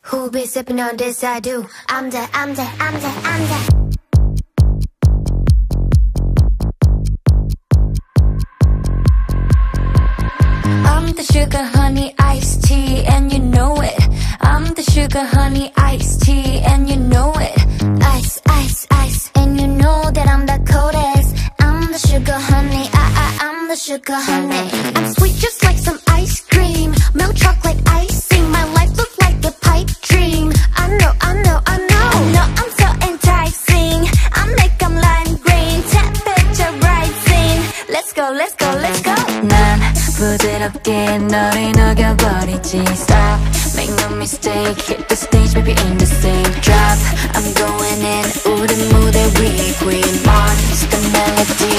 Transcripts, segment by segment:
Who be sipping on this? I do. I'm the, I'm the, I'm the, I'm the. I'm the sugar honey iced tea and you know it. I'm the sugar honey iced tea and you know it. Ice, ice, ice, and you know that I'm the coldest. I'm the sugar honey, I'm the sugar honey. I'm sweet just like some ice cream, milk chocolate icing. My life looks like a pipe dream. I know, I know, I know. I know I'm so enticing. I make 'em lime green, temperature rising. Let's go, let's go, let's go. 난 부드럽게 너를 녹여버리지. Stop, make no mistake. Hit the stage, baby, in the same drop. I'm going in, 우리 무대 위에 queen monster melody.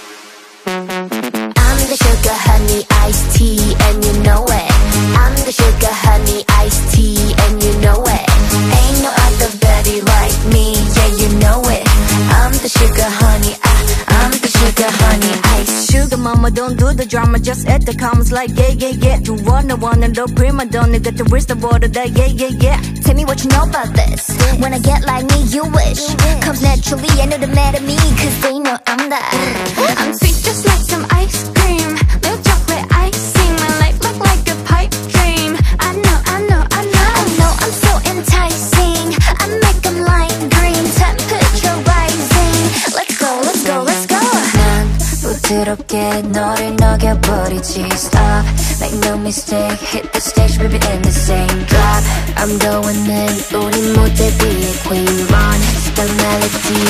I'm the sugar honey iced tea and you know it. I'm the sugar honey iced tea and you know it. Ain't no other baby like me, yeah you know it. I'm the sugar honey, I'm the sugar honey iced. Sugar mama, don't do the drama, just at the comments like yeah, yeah, yeah. You wanna the prima donna, got to reach the border that yeah, yeah, yeah. Tell me what you know about this. When I get like me, you wish. Comes naturally, I know the matter me, cause they know I'm the. I'm sweet just like some ice cream, milk chocolate icing. My life look like a pipe dream. I know, I know, I know. I know I'm so enticing. I make 'em lime green, temperature rising. Let's go, let's go, let's go. 난 부드럽게 너를 녹여버리지. Stop, make no mistake. Hit the stage, baby, in the same drop. I'm going in, 우리 무대 위에 queen run the melody.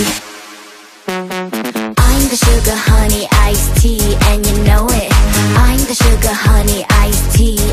I'm the sugar honey iced tea and you know it. I'm the sugar honey iced tea